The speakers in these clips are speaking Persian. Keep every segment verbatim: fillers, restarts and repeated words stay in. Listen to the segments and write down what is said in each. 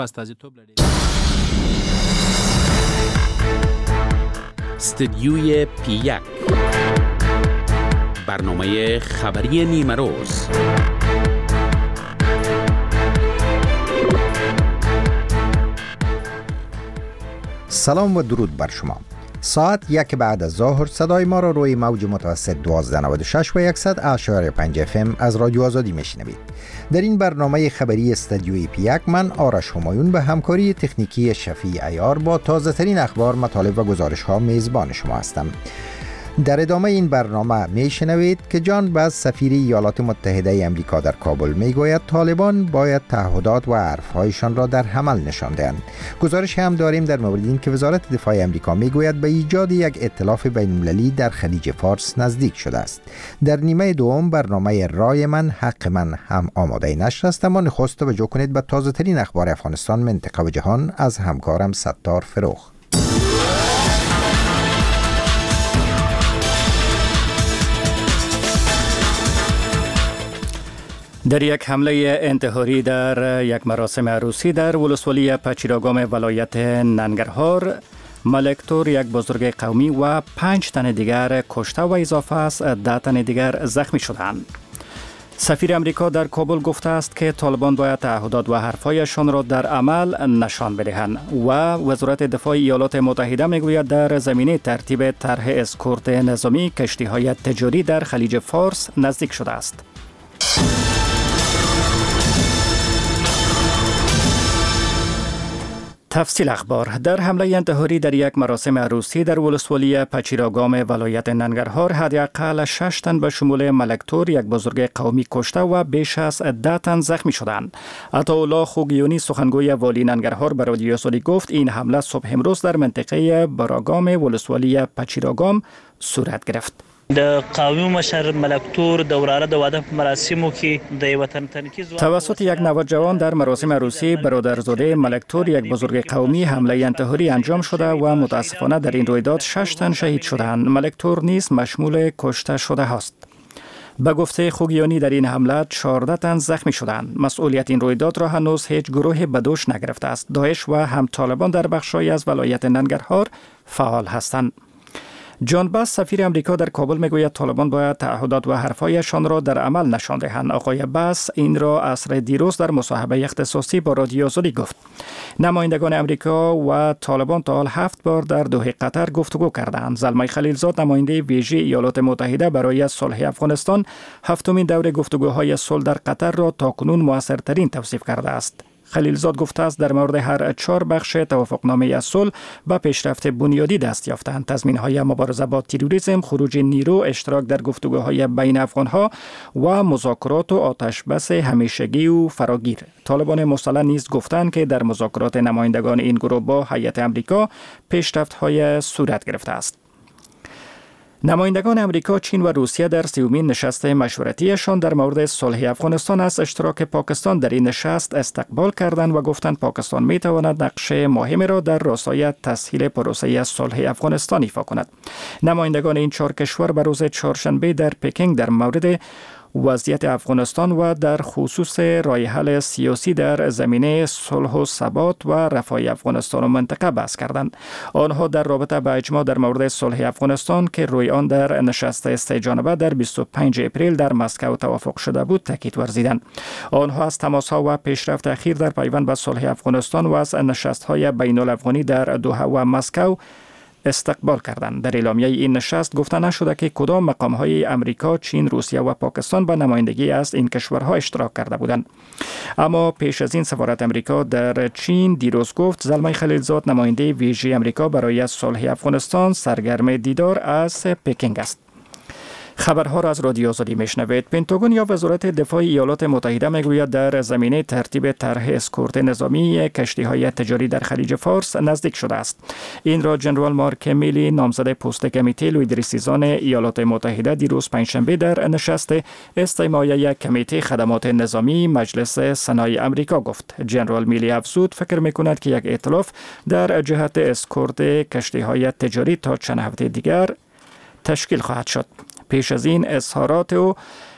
استدیوی پی یک، برنامه خبری نیمه روز. سلام و درود بر شما. ساعت یک بعد از ظهر صدای ما را روی موج متوسط دوازده نود و شش و صد اشاری پنج اف ام از رادیو آزادی میشنوید. در این برنامه خبری استدیوی پی یک من آرش همایون به همکاری تکنیکی شفیع عیار با تازه ترین اخبار، مطالب و گزارش ها میزبان شما هستم. در ادامه این برنامه میشنوید که جان باز سفیر ایالات متحده امریکا در کابل میگوید طالبان باید تعهدات و حرفهایشان را در عمل نشان دهند. گزارش هم داریم در مورد این که وزارت دفاع امریکا میگوید به ایجاد یک ائتلاف بین‌المللی در خلیج فارس نزدیک شده است. در نیمه دوم برنامه رای من حق من هم آماده نشر است، اما نخست توجه کنید به تازه ترین اخبار افغانستان، منطقه و جهان از همکارم ستار فروخ. در یک حمله انتحاری در یک مراسم عروسی در ولسوالی پچیراگام ولایت ننگرهار، ملک تور یک بزرگ قومی و پنج تن دیگر کشته و اضافه است ده تن دیگر زخمی شدند. سفیر امریکا در کابل گفته است که طالبان باید تعهدات و حرفایشان را در عمل نشان بدهند و وزارت دفاع ایالات متحده میگوید در زمینه ترتیب طرح اسکورت نظامی کشتی‌های تجاری در خلیج فارس نزدیک شده است. تفصیل اخبار. در حمله انتحاری در یک مراسم عروسی در ولسوالی پچیراگام ولایت ننگرهار حداقل شش تن به شمول ملک تور یک بزرگ قومی کشته و بیش از ده تن زخمی شدند. عطاالله خوگیونی سخنگوی والی ننگرهار به رادیو آزادی گفت این حمله صبح امروز در منطقه براگام ولسوالی پچیراگام صورت گرفت. د قومی مشر ملک تور د وراره د واده په مراسمو کې د وطن تنکیز توسط یک نوجوان در مراسم عروسی برادرزاده ملک تور یک بزرگ قومی حمله انتحاری انجام شده و متاسفانه در این رویداد شش تن شهید شدند. ملک تور نیز مشمول کشته شده است. به گفته خوگیانی در این حمله چهارده تن زخمی شدند. مسئولیت این رویداد را هنوز هیچ گروه به دوش نگرفته است. داعش و هم طالبان در بخش‌هایی از ولایت ننگرهار فعال هستند. جان باز سفیر امریکا در کابل میگوید طالبان باید تعهدات و حرفایشان را در عمل نشان دهند. آقای باز این را عصر دیروز در مصاحبه اختصاصی با رادیو آزادی گفت. نمایندگان امریکا و طالبان تا حال هفت بار در دوحه قطر گفتگو کردند. زلمه خلیلزاد نماینده ویژه ایالات متحده برای صلح افغانستان هفتمین دور گفتگوهای صلح در قطر را تاکنون موثرترین توصیف کرده است. خلیلزاد گفته است در مورد هر چهار بخش توافقنامه صلح به پیشرفت بنیادی دست یافتند. تضمین‌های مبارزه با تروریسم، خروج نیرو، اشتراک در گفتگوهای بین افغان‌ها و مذاکرات و آتشبس همیشگی و فراگیر. طالبان مسلح نیز گفتند که در مذاکرات نمایندگان این گروه با هیئت امریکا پیشرفت‌های صورت گرفته است. نمایندگان امریکا، چین و روسیه در سیومین نشست مشورتیشان در مورد صلح افغانستان از اشتراک پاکستان در این نشست استقبال کردند و گفتند پاکستان می تواند نقش مهمی را در راستای تسهیل پروسه صلح افغانستان ایفا کند. نمایندگان این چهار کشور به روز چهارشنبه در پکینگ در مورد وضعیت افغانستان و در خصوص راه حل سیاسی در زمینه صلح و ثبات و رفاه افغانستان و منطقه بحث کردند. آنها در رابطه با اجماع در مورد صلح افغانستان که روی آن در نشست سه جانبه در بیست و پنجم اپریل در مسکو توافق شده بود تاکید ورزیدند. آنها از تماس‌ها و پیشرفت اخیر در پیوند به صلح افغانستان و از نشست‌های بین‌الافغانی در دوحه و مسکو استقبال کردند. در اعلامیه این نشست گفته نشده که کدام مقام‌های امریکا، چین، روسیه و پاکستان به نمایندگی از این کشورها اشتراک کرده بودند. اما پیش از این سفارت امریکا در چین دیروز گفت زلمه خلیلزاد نماینده ویژه امریکا برای صلح افغانستان سرگرم دیدار از پکینگ است. خبرها را از رادیو آزادی میشنوید. پنتاگون یا وزارت دفاع ایالات متحده میگوید در زمینه ترتیب طرح اسکورت نظامی کشتی‌های تجاری در خلیج فارس نزدیک شده است. این را جنرال مارک میلی، نامزد پست کمیته لویدریسیزان ایالات متحده، دیروز پنجشنبه در نشست استماعی کمیته خدمات نظامی مجلس سنای امریکا گفت. جنرال میلی افزود فکر میکند که یک ائتلاف در جهت اسکورت کشتی‌های تجاری تا چند هفته دیگر تشکیل خواهد شد. پیش از این اظهارات او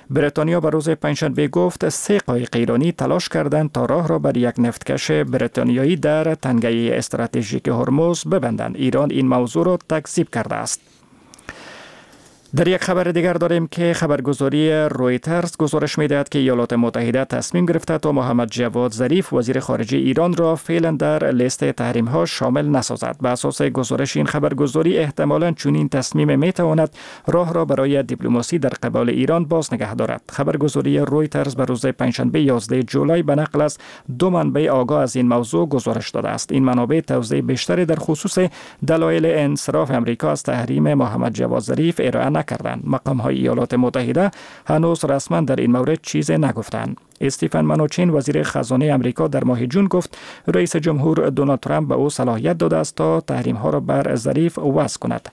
بریتانیا به روز پنجشنبه گفت سه قایق ایرانی تلاش کردند تا راه را بر یک نفتکش بریتانیایی در تنگه استراتژیک هرمز ببندند. ایران این موضوع را تکذیب کرده است. در یک خبر دیگر داریم که خبرگزاری رویترز گزارش می‌دهد که ایالات متحده تصمیم گرفته تا محمد جواد ظریف وزیر خارجه ایران را فعلا در لیست تحریم‌ها شامل نسازد. به اساس گزارش این خبرگزاری احتمالاً چنین تصمیم می‌تواند راه را برای دیپلماسی در قبال ایران باز نگه دارد. خبرگزاری رویترز به روز پنجشنبه یازده جولای به نقل از دو منبع آگاه از این موضوع گزارش داده است. این منابع توضیح بیشتری در خصوص دلایل انصراف امریکا از تحریم محمد جواد ظریف ارائه کردند. مقام های ایالات متحده هنوز رسما در این مورد چیزی نگفتند. استیفن منوچین وزیر خزانه امریکا در ماه جون گفت رئیس جمهور دونالد ترامپ به او صلاحیت داده است تا تحریم ها را بر ظریف وضع کند.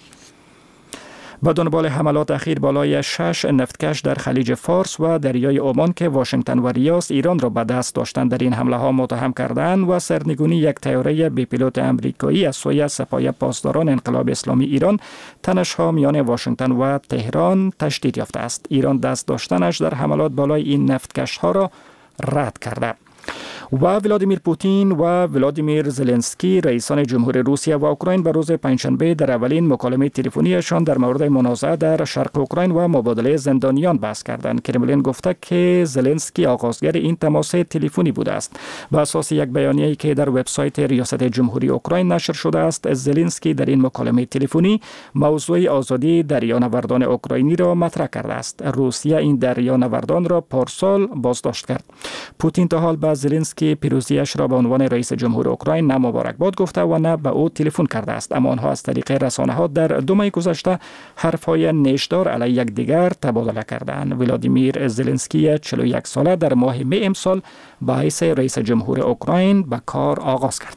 با دنبال حملات اخیر بالای شش نفتکش در خلیج فارس و دریای عمان که واشنگتن و ریاض ایران را به دست داشتن در این حمله ها متهم کردند و سرنگونی یک طیاره بی پیلوت امریکایی از سوی سپاه پاسداران انقلاب اسلامی ایران، تنش ها میان واشنگتن و تهران تشدید یافته است. ایران دست داشتنش در حملات بالای این نفتکش ها را رد کرده. و ولادیمیر پوتین و ولادیمیر زلنسکی رئیسان جمهور روسیه و اوکراین به روز پنجشنبه در اولین مکالمه تلفنیشان در مورد منازعه در شرق اوکراین و مبادله زندانیان بحث کردند. کرملین گفته که زلنسکی آغازگر این تماس تلفنی بوده است. به اساس یک بیانیه‌ای که در وبسایت ریاست جمهوری اوکراین نشر شده است، زلنسکی در این مکالمه تلفنی موضوع آزادی دریانوردان اوکراینی را مطرح کرده است. روسیه این دریانوردان را پارسال بازداشت کرد. پوتین تا حال به زلنسکی که پیروزیش را به عنوان رئیس جمهور اوکراین نه مبارکباد گفته و نه به او تلفن کرده است، اما آنها از طریق رسانه ها در دو ماه گذشته حرفهای نیشدار علیه یکدیگر تبادله کردند. ولادیمیر زلنسکی چهل و یک ساله در ماه می امسال به حیث رئیس جمهور اوکراین به کار آغاز کرد.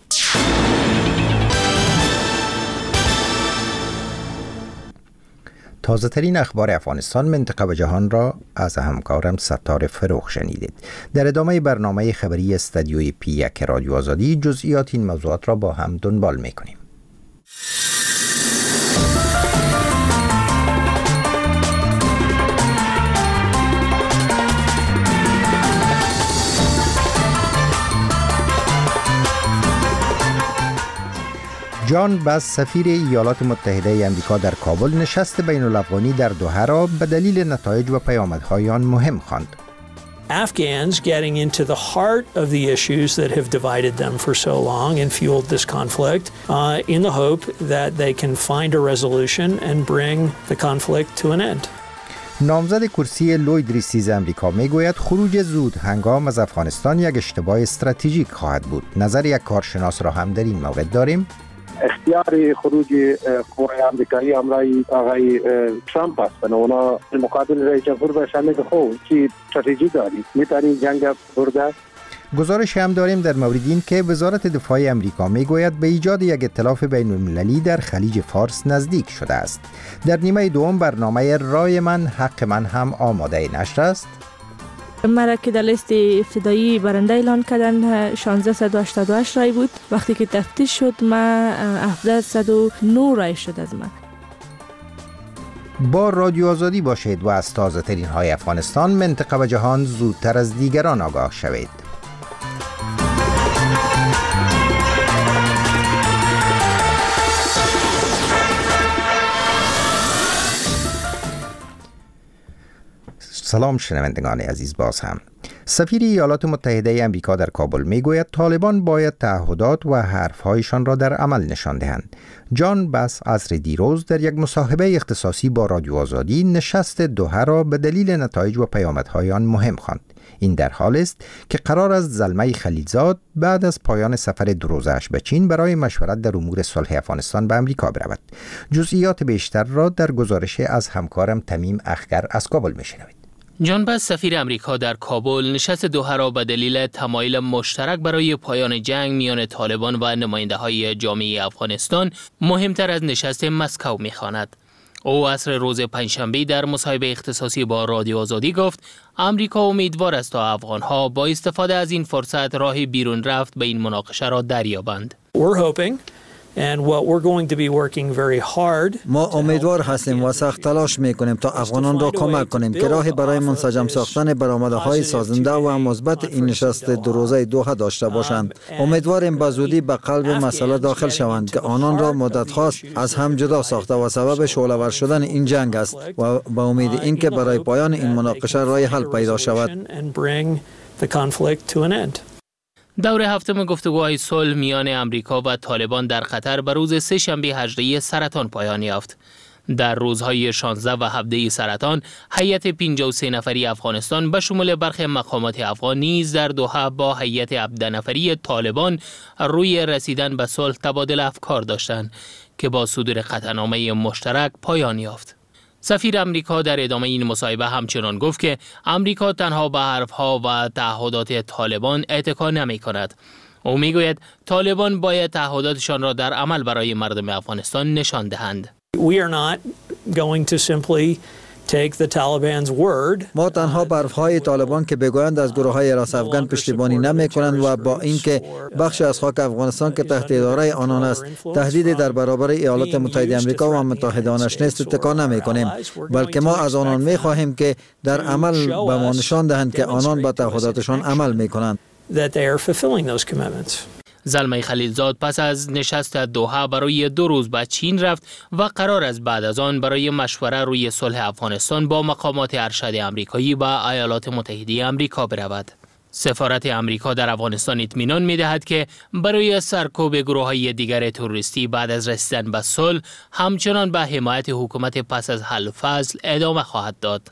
تازه ترین اخبار افغانستان، منطقه و جهان را از همکارم ستار فروخ شنیدید. در ادامه برنامه خبری استودیوی پی یک رادیو آزادی جزئیات این موضوعات را با هم دنبال می‌کنیم. جان بس سفیر ایالات متحده آمریکا در کابل نشست بین الافغانی در دوحه را به دلیل نتایج و پیامدهای آن مهم خواند. Afghans getting into the heart of the issues that have divided them for so long and fueled this conflict uh, in the hope that they can find a resolution and bring the conflict to an end. نامزد کرسی لوید ریسیز امریکا میگوید خروج زود هنگام از افغانستان یک اشتباه استراتژیک خواهد بود. نظر یک کارشناس را هم در این مورد داریم. اختیار خروج قوای امریکایی همراه آقای ترامپ است. اونا مقابل رئیس جمهور باشند که خب چی استراتژی داری میتونی جنگ برده. گزارش هم داریم در مورد این که وزارت دفاع امریکا میگوید به ایجاد یک ائتلاف بین المللی در خلیج فارس نزدیک شده است. در نیمه دوم برنامه رای من حق من هم آماده نشر است. مرا که در لیست ابتدایی برنده اعلان کردن شانزده و هشتاد و هشت رای بود. وقتی که تفتیش شد ما هفتصد و نه رای شد از من. با رادیو آزادی باشید و از تازه ترین های افغانستان، منطقه و جهان زودتر از دیگران آگاه شوید. سلام شنوندگان عزیز، باز هم سفیر ایالات متحده آمریکا در کابل میگوید طالبان باید تعهدات و حرفهایشان را در عمل نشان دهند. جان بس عصر دیروز در یک مصاحبه اختصاصی با رادیو آزادی نشست دوحه را به دلیل نتایج و پیامدهای آن مهم خواند. این در حال است که قرار است زلمه خلیلزاد بعد از پایان سفر دو روزه‌اش به چین برای مشورت در امور صلح افغانستان به آمریکا برود. جزئیات بیشتر را در گزارش از همکارم تمیم اخگر از کابل میشنوید. جان بس سفیر امریکا در کابل نشست دوحه را به دلیل تمایل مشترک برای پایان جنگ میان طالبان و نماینده‌های جامعه افغانستان مهمتر از نشست مسکو می‌خواند. او عصر روز پنجشنبه در مصاحبه اختصاصی با رادیو آزادی گفت امریکا امیدوار است تا افغان‌ها با استفاده از این فرصت راه بیرون رفت به این مناقشه را دریابند. We're hoping And what we're going to be working very hard. ما امیدوار هستیم و سخت تلاش میکنیم تا افغانان را کمک کنیم که راه برای منسجم ساختن برآمدهای سازنده و مثبت این نشست دو روزه دوحه داشته باشند. امیدواریم به زودی به قلب مسئله داخل شوند که آنان را مدت خاص از هم جدا ساخته و سبب شعله‌ور شدن این جنگ است و با امید اینکه برای پایان این مناقشه راه حل پیدا شود. دور هفتم گفتگوهای صلح میان امریکا و طالبان در قطر به روز سه شنبه هجده سرطان پایان یافت. در روزهای شانزده و هفده سرطان، هیئت پنجاه و سه نفری افغانستان به شمول برخی مقامات افغان نیز در دوحه با هیئت هفده نفری طالبان روی رسیدن به صلح تبادل افکار داشتند که با صدور قطعنامه مشترک پایان یافت. سفیر امریکا در ادامه این مصاحبه همچنان گفت که امریکا تنها به حرفها و تعهدات طالبان اتکا نمی کند. او می گوید طالبان باید تعهداتشان را در عمل برای مردم افغانستان نشان دهند. We are not going to simply take the Taliban's word. ما تنها به حرفهای طالبان که بگویند از گروه‌های راست افغان پشتیبانی نمی کنند و با اینکه بخش از خاک افغانستان که تحت اداره آنان است تهدید در برابر ایالات متحده آمریکا و متحدانش نیست اتکا نمی کنیم، بلکه ما از آنان می خواهیم که در عمل به ما نشان دهند که آنان به تعهداتشان عمل می کنند. زلمه خلیلزاد پس از نشست دوحه برای دو روز به چین رفت و قرار است بعد از آن برای مشوره روی صلح افغانستان با مقامات ارشد آمریکایی و ایالات متحده آمریکا برود. سفارت آمریکا در افغانستان اطمینان می‌دهد که برای سرکوب گروه‌های دیگر تروریستی بعد از رسیدن به صلح همچنان به حمایت حکومت پس از حل فصل ادامه خواهد داد.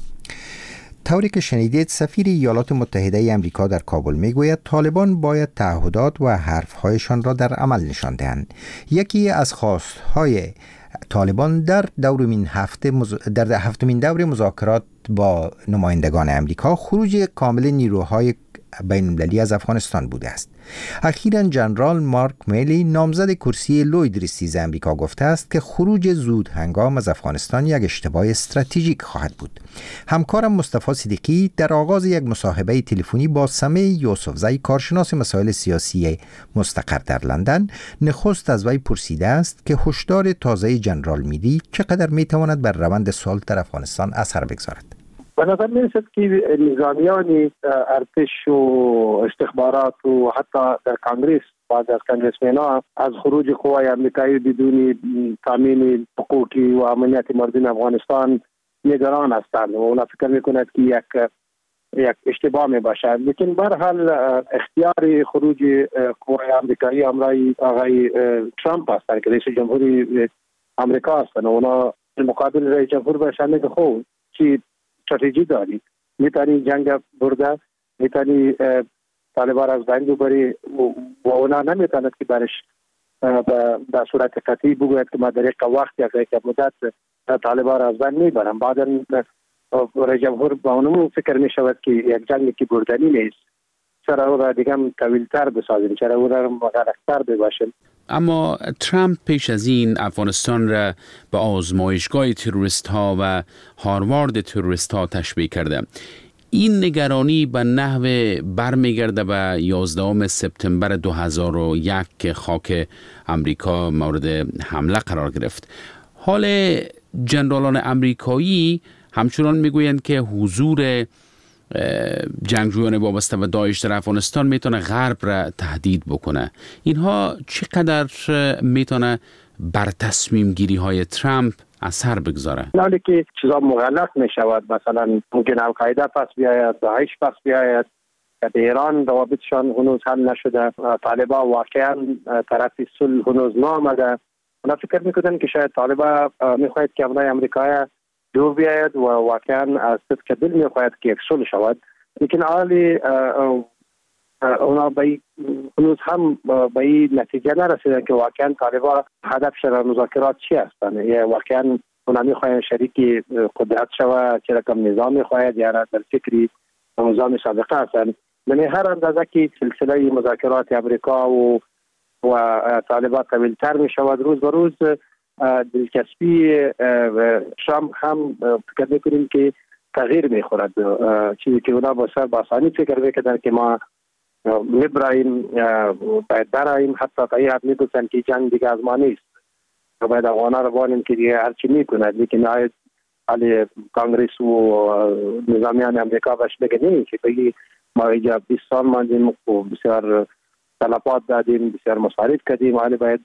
طوری که شنیدید، سفیر ایالات متحده آمریکا در کابل میگوید طالبان باید تعهدات و حرفهایشان را در عمل نشان دهند. یکی از خواستهای طالبان در دورمین هفته مز... در هفتمین دور مذاکرات با نمایندگان آمریکا خروج کامل نیروهای بین المللی از افغانستان بوده است. اخیراً جنرال مارک میلی نامزد کرسی لوید ریستیز آمریکا گفته است که خروج زود هنگام از افغانستان یک اشتباه استراتژیک خواهد بود. همکارم مصطفی صدیقی در آغاز یک مصاحبه تلفنی با سمیع یوسفزی کارشناس مسائل سیاسی مستقر در لندن نخست از وی پرسیده است که هشدار تازه جنرال میلی چقدر میتواند بر روند صلح در افغانستان اثر بگذارد. به نظر می رسد که نظامیان ارتش و استخبارات و حتی در کانگریس بعض از کانگریسمن‌ها از خروج قوای امریکایی بدون تامین حقوقی و امنیت مردم افغانستان نگران هستند و اونا فکر میکنند که یک یک اشتباه می باشد. لیکن به هر حال اختیار خروج قوای امریکایی امرای آقای ترامپ هستند که رئیس جمهوری امریکا هستند و اونا مقابل رئیس جمهور باشند که خوب چی استراتژی داری، میتونی جنگ برده، میتونی طالبان از بین ببری و اونا نمیتوند که برش به صورت قطعی بگوید که ما در یک وقت یا یک مدت طالبان از بین میبرم. بعدا رئیس جمهور با اونمون فکر میشود که یک جنگی که بردنی نیست، چرا او را دیگه طویل‌تر بسازیم، چرا او را مغلق‌تر بباشیم. اما ترامپ پیش از این افغانستان را به آزمایشگاه تروریست ها و هاروارد تروریست ها تشبیه کرده. این نگرانی به نحو برمیگرده به یازدهم سپتامبر دو هزار و یک که خاک امریکا مورد حمله قرار گرفت. حال جنرالان امریکایی همچنان میگویند که حضور جنگجویان وابسته به داعش در افغانستان میتونه غرب را تهدید بکنه. اینها چقدر میتونه بر تصمیم گیری های ترامپ اثر بگذاره؟ حالی که چیزا مغلق میشود، مثلا ممکن القاعده پس بیاید، داعش پس بیاید، که ایران روابطشان هنوز حل نشده، طالبان واقعا طرف صلح هنوز نآمده. اونا فکر میکنن که شاید طالبان میخواهد که امنای امریکایی دو بیاید و واقعا از صدق دل میخواهد که یک صلح شود. لیکن حالی اونا به هنوز هم به این نتیجه نرسیدن که واقعا طالبان هدفش در مذاکرات چی هستند، یا واقعا اونا میخواهند شریک قدرت شود، چه رقم نظام میخواهد یا در فکری نظام سابقه هستند. من هر اندازه که سلسله مذاکرات امریکا و و طالبان طویل‌تر میشود، روز به روز دلچسبی ترامپ هم فکر میکنیم که تغییر میخورد. چیزی که اونا با سر باسانی فکر میکردن که ما میبراییم باید براییم، حتی تا این حد میگوستن که جنگ دیگه از ما نیست و باید افغانا رو بانیم که دیگه هرچی میکنه، لیکن آید علی کانگریس و نظامیان امریکا بهش بگه نمی که بگی ما اینجا بیست سال ماندیم و بسیار تلفات دادیم، بسیار مصارف کردیم، ولی باید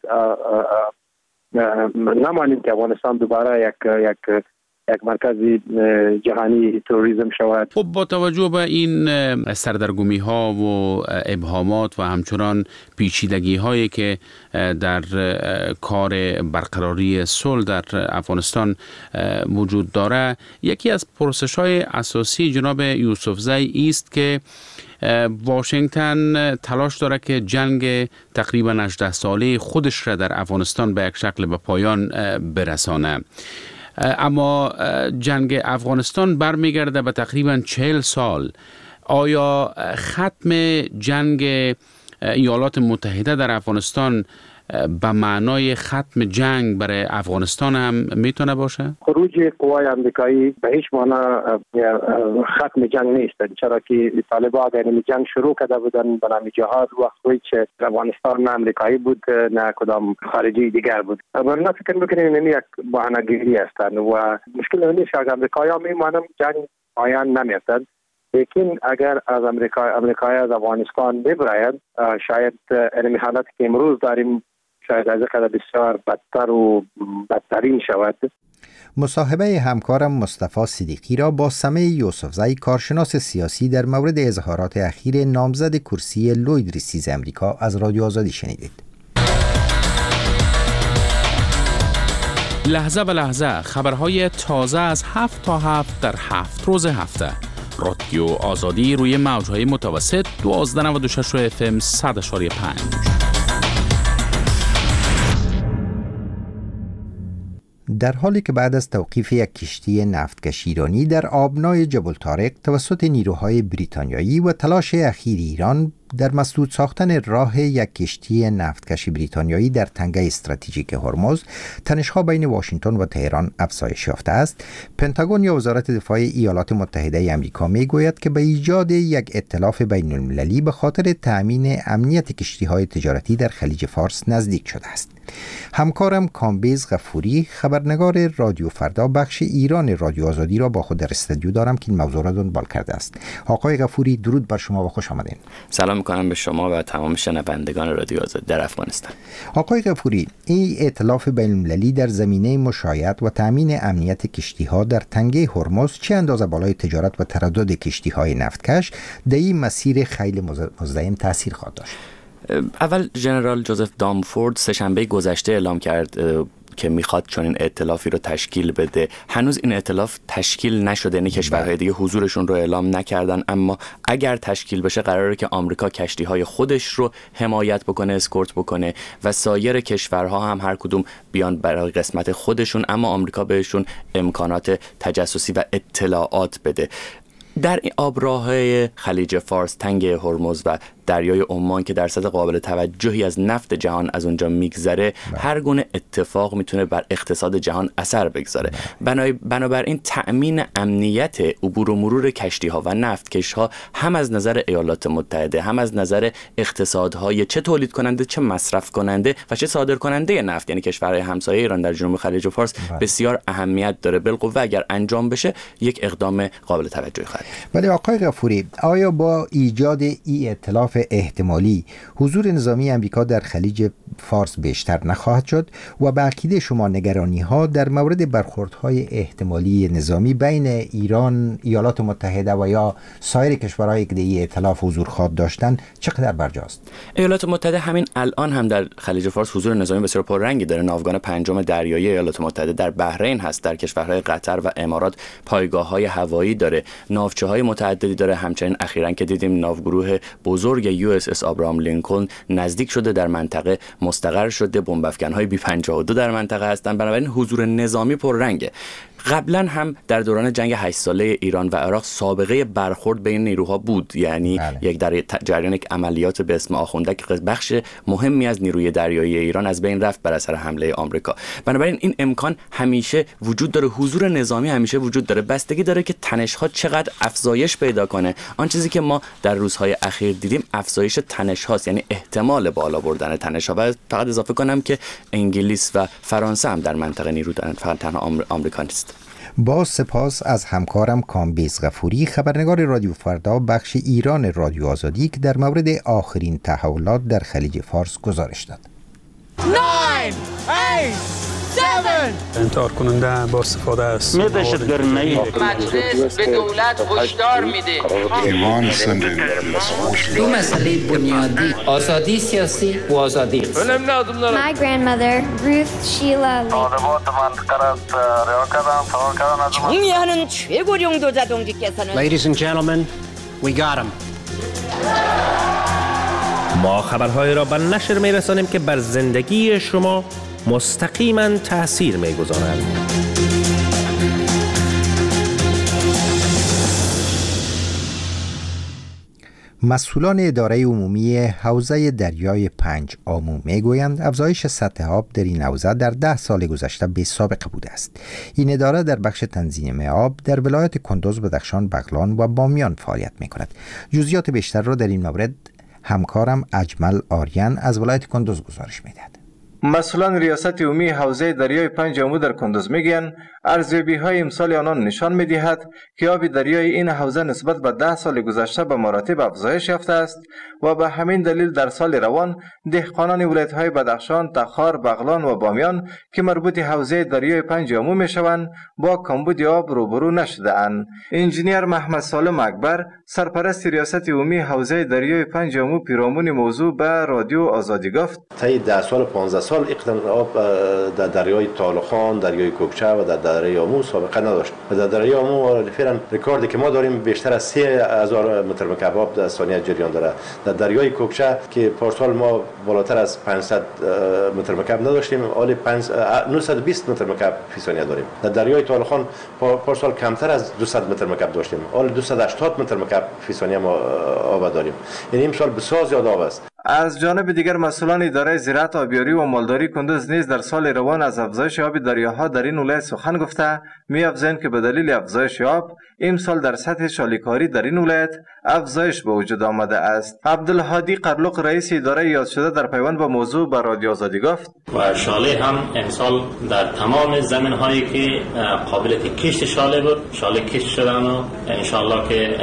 نمانیم که افغانستان دوباره یک یک یک مرکز جهانی تروریسم شود. خب با توجه به این سردرگمی ها و ابهامات و همچنان پیچیدگی هایی که در کار برقراری صلح در افغانستان وجود داره، یکی از پرسش های اساسی جناب یوسفزی است که واشنگتن تلاش داره که جنگ تقریبا هجده ساله خودش را در افغانستان به یک شکل به پایان برسانه. اما جنگ افغانستان برمیگرده به تقریبا چهل سال. آیا ختم جنگ ایالات متحده در افغانستان به معنای ختم جنگ برای افغانستان هم میتونه باشه؟ خروج قوای امریکایی به هیچ معنی ختم جنگ نیست، چرا که طالبان اگر جنگ شروع کرده بودن به نام جهاد وقتی که افغانستان نه امریکایی بود نه کدام خارجی دیگر بود. اما نه فکر میکنیم این یک بهانه‌گیری هستند و مشکل نیست که امریکایی میمانند جنگ پایان نمیاد، لیکن اگر از امریکا امریکایی از افغانستان ببراید شاید این حالت که امروز داریم شاید از قدر بسیار بدتر و بدترین شود. مصاحبه همکارم مصطفی صدیقی را با سمیع یوسفزی کارشناس سیاسی در مورد اظهارات اخیر نامزد کرسی لوید ریسیز امریکا از رادیو آزادی شنیدید. لحظه به لحظه خبرهای تازه از هفت تا هفت در هفت روز هفته. رادیو آزادی روی موجهای متوسط دوازده نود و شش اف ام صد اشاری پنج. در حالی که بعد از توقیف یک کشتی نفتکش ایرانی در آبنای جبل طارق توسط نیروهای بریتانیایی و تلاش اخیر ایران در مسدود ساختن راه یک کشتی نفتکش بریتانیایی در تنگه استراتژیک هرمز، تنش‌ها بین واشنگتن و تهران افزایش یافته است. پنتاگون یا وزارت دفاع ایالات متحده آمریکا میگوید که به ایجاد یک ائتلاف بین المللی به خاطر تأمین امنیت کشتی‌های تجارتی در خلیج فارس نزدیک شده است. همکارم کامبیز غفوری، خبرنگار رادیو فردا بخش ایران رادیو آزادی را با خود در استودیو دارم که این موضوع را دنبال کرده است. آقای غفوری، درود بر شما و خوش آمدین. سلام میکنم به شما و تمام شنوندگان رادیو آزادی در افغانستان. آقای غفوری، این ائتلاف بین المللی در زمینه مشایعت و تامین امنیت کشتی‌ها در تنگه هرمز چه اندازه بالای تجارت و تردد کشتی‌های نفتکش در این مسیر خیلی مزدحم تاثیر خواهد داشت؟ اول ژنرال جوزف دامفورد سه‌شنبه گذشته اعلام کرد که میخواد چون این ائتلافی رو تشکیل بده. هنوز این ائتلاف تشکیل نشده، یعنی کشورهای دیگه حضورشون رو اعلام نکردن، اما اگر تشکیل بشه قراره که آمریکا کشتی‌های خودش رو حمایت بکنه، اسکورت بکنه و سایر کشورها هم هر کدوم بیان برای قسمت خودشون، اما آمریکا بهشون امکانات تجسسی و اطلاعات بده. در این آبراههای خلیج فارس، تنگه هرمز و دریای عمان که درصد قابل توجهی از نفت جهان از اونجا میگذره، هر گونه اتفاق میتونه بر اقتصاد جهان اثر بگذاره. بنابراین تأمین امنیت عبور و مرور کشتی ها و نفتکش ها هم از نظر ایالات متحده هم از نظر اقتصادهای چه تولید کننده، چه مصرف کننده و چه صادر کننده نفت، یعنی کشورهای همسایه ایران در جنوب خلیج فارس بسیار اهمیت داره. بالقوه اگر انجام بشه یک اقدام قابل توجهی خواهد. ولی آقای غفوری، آیا با ایجاد این ائتلاف احتمالی حضور نظامی امریکا در خلیج فارس بیشتر نخواهد شد و به عقیده شما نگرانی ها در مورد برخوردهای احتمالی نظامی بین ایران، ایالات متحده و یا سایر کشورهایی که در این ائتلاف حضور خواهد داشتن چقدر برجاست؟ ایالات متحده همین الان هم در خلیج فارس حضور نظامی بسیار پررنگی داره. ناوگان پنجم دریایی ایالات متحده در بحرین هست، در کشورهای قطر و امارات پایگاه‌های هوایی داره، ناوچه‌های متعددی داره. همچنین اخیراً که دیدیم ناوگروه بزرگ یو اس اس آبراهام لینکلن نزدیک شده، در منطقه مستقر شده، بمب افکن‌های بی پنجاه و دو در منطقه هستند. بنابراین حضور نظامی پررنگه. قبلا هم در دوران جنگ هشت ساله ایران و عراق سابقه برخورد بین نیروها بود، یعنی بله. یک در جریان یک عملیات به اسم آخونده که بخش مهمی از نیروی دریایی ایران از بین رفت بر اثر حمله آمریکا. بنابراین این امکان همیشه وجود داره، حضور نظامی همیشه وجود داره، بستگی داره که تنش‌ها چقدر افزایش پیدا کنه. آن چیزی که ما در روزهای اخیر دیدیم افزایش تنش‌هاست، یعنی احتمال بالا بردن تنش‌ها. و فقط اضافه کنم که انگلیس و فرانسه هم در منطقه نیرو دارند، فقط تنها آمریکا نیست. با سپاس از همکارم کامبیز غفوری، خبرنگار رادیو فردا بخش ایران رادیو آزادی، که در مورد آخرین تحولات در خلیج فارس گزارش داد. نه، هشت، هفت انتحار کننده با استفاده از دهشتگردی. مجلس به دولت هشدار میده. ایمان سنده. دو مسئله بنیادی، آزادی سیاسی و آزادی. My grandmother, Ruth Sheila Lee. 정의하는 최고령도 자동직께서는. Ladies and gentlemen, we got him. ما خبرهای را به نشر می‌رسانیم که بر زندگی شما مستقیما تأثیر می‌گذارند. مسئولان اداره عمومی حوزه دریای پنج آمو میگویند افزایش سطح آب در این حوزه در ده سال گذشته بی سابقه بوده است. این اداره در بخش تنظیم آب در ولایت کندوز، بدخشان، بغلان و بامیان فعالیت می‌کند. جزئیات بیشتر را در این مورد همکارم اجمل آریان از ولایت کندوز گزارش می‌دهد. مسئولان ریاست عمومی حوزه دریای پنج آمو در کندوز میگویند ارزیابی‌های امسال آنان نشان می‌دهد که آب دریای این حوزه نسبت به ده سال گذشته به مراتب افزایش یافته است و به همین دلیل در سال روان دهقانان ولایت‌های بدخشان، تخار، بغلان و بامیان که مربوط حوزه دریای پنج آمو میشوند با کمبود آب روبرو نشده‌اند. انجینیر محمد سالم اکبر، سرپرست ریاست عمومی حوزه دریای پنج آمو، پیرامون موضوع به رادیو آزادی گفت: طی ده سال پانزده سال اقدام آب در دریای طالقان، دریای کوکچه و در دریای آمو سابقه نداشت. در دریای آمو فعلا رکوردی که ما داریم بیشتر از سه هزار متر مکعب آب در ثانیه جریان داره. در دریای کوکچه که پارسال ما بالاتر از پانصد متر مکعب نداشتیم، حالی نهصد و بیست متر مکعب فی ثانیه داریم. در دریای طالقان پارسال کمتر از دویست متر مکعب داشتیم، حالی دویست و هشتاد متر مکعب فی ثانیه ما آب داریم. یعنی امسال بسیار زیاد آب است. از جانب دیگر مسئولان اداره زراعت، آبیاری و مالداری کندوز نیز در سال روان از افزایش آب دریاها در این ولایت سخن گفته می‌افزایند که به دلیل افزایش آب امسال در سطح شالیکاری در این ولایت افزایش به وجود آمده است. عبدالهادی قرلق، رئیس اداره یاد شده، در پیوند با موضوع با رادیو آزادی گفت: و شاله هم امسال در تمام زمین‌هایی که قابلیت کشت شاله بود شاله کشت شدن و انشالله که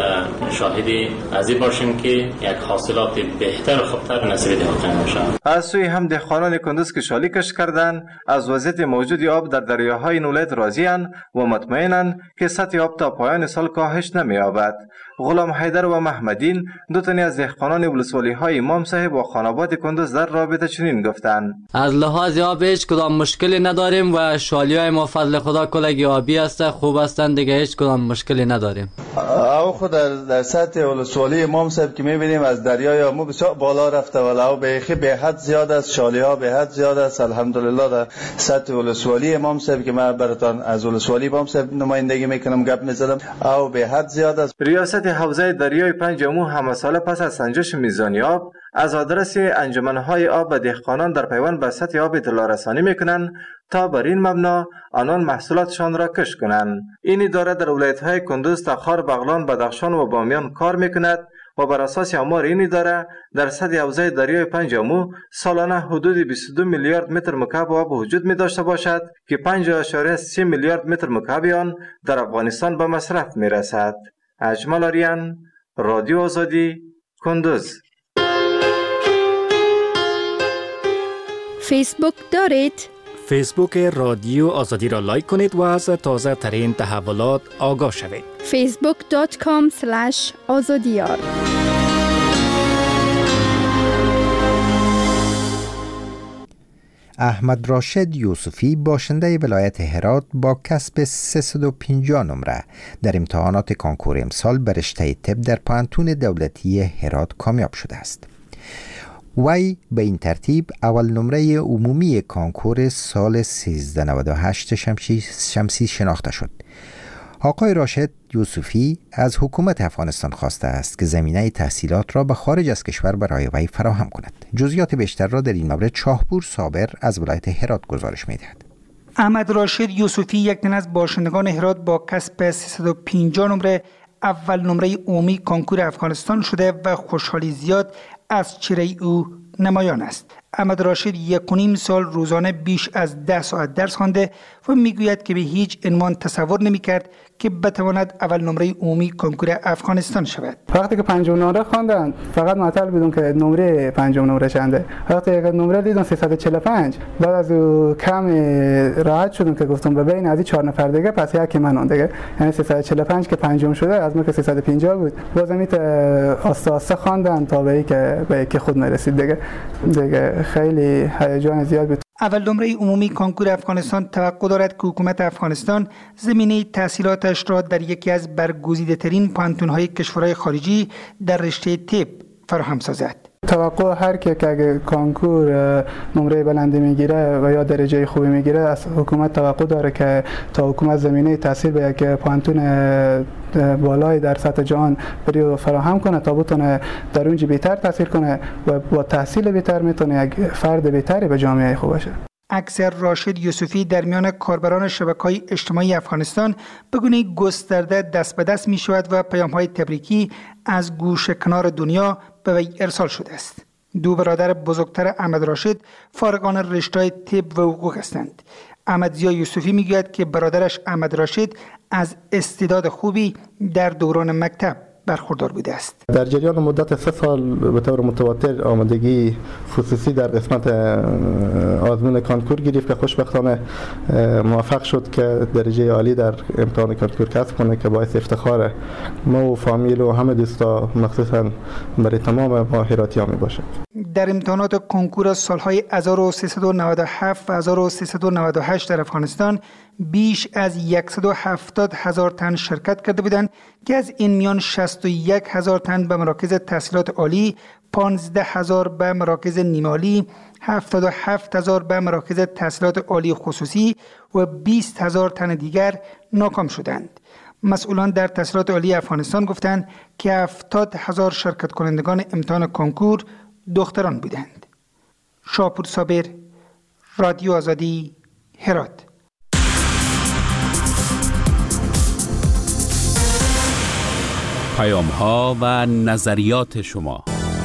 شاهدی از این باشیم که یک حاصلات بهتر و خوبتر نصیب دهقان باشد. از سوی هم دهقانان کندوز که شاله کشت کردند از وضعیت موجود آب در دریاهای این ولایت راضی‌اند و مطمئنند که سطح آب تا پایان سال کاهش نمی‌یابد. غلام حیدر و محمدین، دو تنی از دهقانان ولسوالی‌های امام صاحب و خاناباد کندوز، در رابطه چنین گفتند: از لحاظ آب هیچ کدام مشکلی نداریم و شالی‌های ما فضل خدا کلگی آبی است، خوب هستند، دیگه هیچ کدام مشکلی نداریم. او خود در, در سطح ولسوالی امام صاحب که می‌بینیم از دریای آمو بسیار بالا رفته و او به به حد زیاد است، شالی‌ها به حد زیاد است. الحمدلله در سطح ولسوالی امام صاحب که من براتون از ولسوالی امام صاحب نمایندگی میکنم گپ می‌زدم، او به حد زیاد است. ریاست حوزه دریای پنج آمو همه ساله پس از سنجش میزانی آب از آدرس انجمنهای آب به دهقانان در پیوند به سطح آب اطلاع رسانی میکنند تا بر این مبنا آنان محصولاتشان را کشت کنند. این اداره در ولایت‌های کندوز، تخار، بغلان، بدخشان و بامیان کار میکند و بر اساس آمار این اداره در سطح حوزه دریای پنج آمو سالانه حدود بیست و دو میلیارد متر مکعب آب وجود می داشته باشد که پنج اشاریه سه میلیارد متر مکعب آن در افغانستان به مصرف می رسد. اجمل آریان، رادیو آزادی، کندوز. فیسبوک دارید؟ فیسبوک رادیو آزادی را لایک کنید و از تازه ترین تحولات آگاه شوید. فیسبوک دات کام اسلش آزادیار. احمد راشد یوسفی، باشنده ولایت هرات، با کسب سیصد و پنجاه نمره در امتحانات کنکور امسال به رشته طب در پانتون دولتی هرات کامیاب شده است. وی به این ترتیب اول نمره عمومی کانکور سال سیزده نود و هشت شمسی, شمسی شناخته شد. آقای راشد یوسفی از حکومت افغانستان خواسته است که زمینه تحصیلات را به خارج از کشور برای وی فراهم کند. جزئیات بیشتر را در این مورد شاهپور صابر از ولایت هرات گزارش می‌دهد. احمد راشد یوسفی یک تن از باشندگان هرات با کسب سیصد و پنجاه نمره اول نمره عمومی کانکور افغانستان شده و خوشحالی زیاد از چهره او نمایان است. احمد راشد یک و نیم سال روزانه بیش از ده ساعت درس خوانده و میگوید که به هیچ عنوان تصور نمی‌کرد که بتواند اول نمره عمومی کانکور افغانستان شود. وقتی که پنجم نمره خواندن فقط معطل بودم که نمره پنجم نمره چنده. وقتی یک نمره دیدم سیصد و چهل و پنج بعد از او کم راحت شدم که گفتم به بین از این چهار نفر دیگه پس یکی من دیگه، یعنی سیصد و چهل و پنج که پنجم شده از من که سیصد و پنجاه بود. بازم میت آسته آسته خواندن تا به که به که خود میرسید دیگه. دیگه خیلی هیجان زیاد بود. اول نمره عمومی کانکور افغانستان توقع دارد که حکومت افغانستان زمینه تحصیلاتش را در یکی از برگزیده‌ترین پانتون‌های کشورهای خارجی در رشته طب فراهم سازد. توقع هر که که کانکور نمره بلندی میگیره و یا درجه خوبی میگیره از حکومت توقع داره که تا حکومت زمینه تحصیل به یک پانتون بالای در سطح جهان بری فراهم کنه تا بتونه در اونجا بهتر تحصیل کنه و با تحصیل بهتر میتونه یک فرد بهتری به جامعه خوب باشه. اکثر راشد یوسفی در میان کاربران شبکه‌های اجتماعی افغانستان به گونه گسترده دست به دست می شود و پیام‌های تبریکی از گوشه کنار دنیا به وی ارسال شده است. دو برادر بزرگتر احمد راشد فارغان رشته طب و حقوق هستند. احمد ضیا یوسفی میگوید که برادرش احمد راشد از استعداد خوبی در دوران مکتب برخوردار بوده است. در جریان مدت سه سال به طور متواتر آمادگی خصوصی در قسمت آزمون کانکور گرفت که خوشبختانه موفق شد که درجه عالی در امتحان کانکور کسب کنه که باعث افتخار ما و فامیل و همه دوستا مخصوصا برای تمام ما هراتیان می باشه. در امتحانات کنکور سالهای هزار و سیصد و نود و هفت و هزار و سیصد و نود و هشت در افغانستان بیش از صد و هفتاد هزار تن شرکت کرده بودند که از این میان شصت و یک هزار تن به مراکز تحصیلات عالی، پانزده هزار به مراکز نیمه عالی، هفتاد و هفت هزار به مراکز تحصیلات عالی خصوصی و بیست هزار تن دیگر ناکام شدند. مسئولان در تحصیلات عالی افغانستان گفتند که هفتاد هزار شرکت کنندگان امتحان کنکور دختران بودند. شاهپور صابر، رادیو آزادی، هرات. پیام ها و نظریات شما.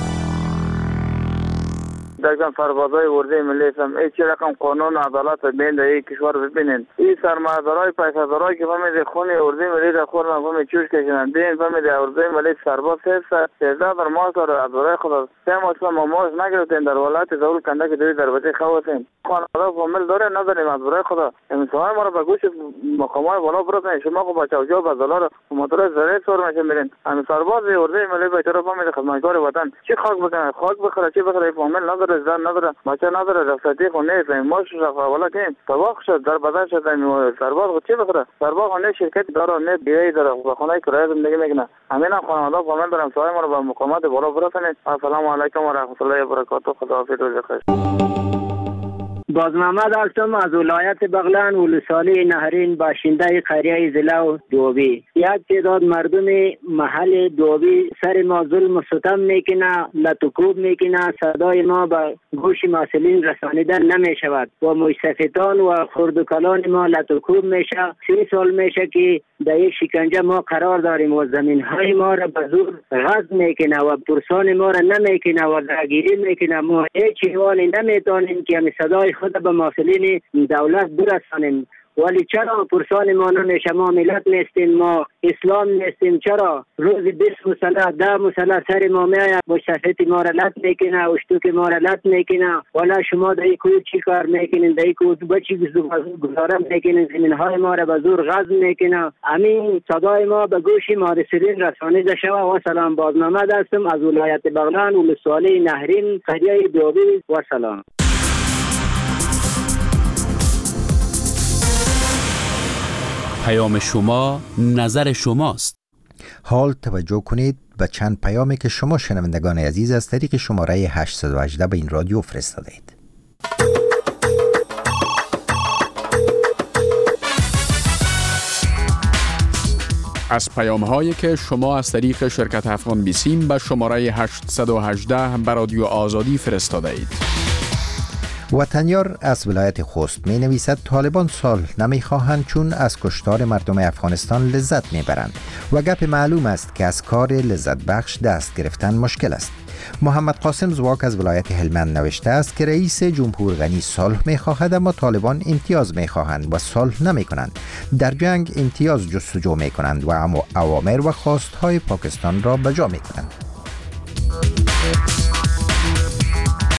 داشتن سربازای ورده ملی هم ای چه رقم قانون عدالت بین در یک کشور ببینین. این سرمایه‌دارای پیسه‌دارایی که فهمید خون ورده ملی را خورن فهمید چوش کشیدن بین فهمید ورده ملی سرباز سیزده در ماه داره عدالت خدا سه ماه ما ماش نگرفتیم در ولایت زول کنده که دوی در بچه خواسیم خانواده فامیل داره نداریم عدالت خدا امسال ما رو به گوش مقامات بالا برسونید شما کو بچه و جو بازار موتور زره سر میشه میرین همین سرباز ورده ملی بیچاره فهمید خدمتگار وطن چی خاک بکنه خاک بخره چی بخره فامیل نداره زن نداره بچه نداره رفتی خونه نیست ماش رفا ولا کین سباق شد در بدن شد سرباز چی بخره سرباز خونه شرکت داره نه بیای داره خونه کرایه زندگی میکنه همین خانواده فامیل دارم سوای ما رو به مقامات بالا برسونید. السلام علیکم و رحمت الله و برکاته. خداحافظ و خیر. باز محمد هستم از ولایت بغلان ولسوالی نهرین باشنده قریه زلو دوبی. یک تعداد مردم محل دوبی سر ما ظلم و ستم میکنه لطکوب میکنه صدای ما به گوش مسئولین رسانیده نمی شود و مستفیدان و خردکلان ما لطکوب میشه. سی سال میشه که در یک شکنجه ما قرار داریم و زمین های ما را به زور غصب میکنه و پرسان ما را نمیکنه و درگیری میکنه. ما هیچ حیوانی نمیتونیم که همین صدای خود به مسئولین دولت برسانیم. ولی چرا پرسان ما نمیشه؟ ما ملت نیستیم، ما اسلام نیستیم. چرا روز بیست مسلح ده مسلح سر ما میآید مستفید ما را لط میکنه اشتوک ما را لط میکنه. ولی شما در این کوی چی کار میکنین؟ در این کوی بچی گزاره میکنین؟ زمین های ما را به زور غصب میکنه. همین صدای ما به گوش مسئولین رسانیده شود. و سلام. باز محمد هستم از ولایت بغلان ولسوالی نهرین قریه دوبی. و سلام. پیام شما نظر شماست. حال توجه کنید به چند پیامی که شما شنوندگان عزیز از طریق شماره هشت یک هشت به این رادیو فرستادید. از پیام هایی که شما از طریق شرکت افغان بیسیم به شماره هشت یک هشت به رادیو آزادی فرستاده اید. وطنیار از ولایت خوست می نویسد طالبان صلح نمی خواهند چون از کشتار مردم افغانستان لذت می برند و گپ معلوم است که از کار لذت بخش دست گرفتن مشکل است. محمد قاسم زواک از ولایت هلمند نوشته است که رئیس جمهور غنی صلح می خواهد اما طالبان امتیاز می خواهند و صلح نمی کنند. در جنگ امتیاز جستجو می کنند و اما اوامر و خواستهای پاکستان را بجا می کنند.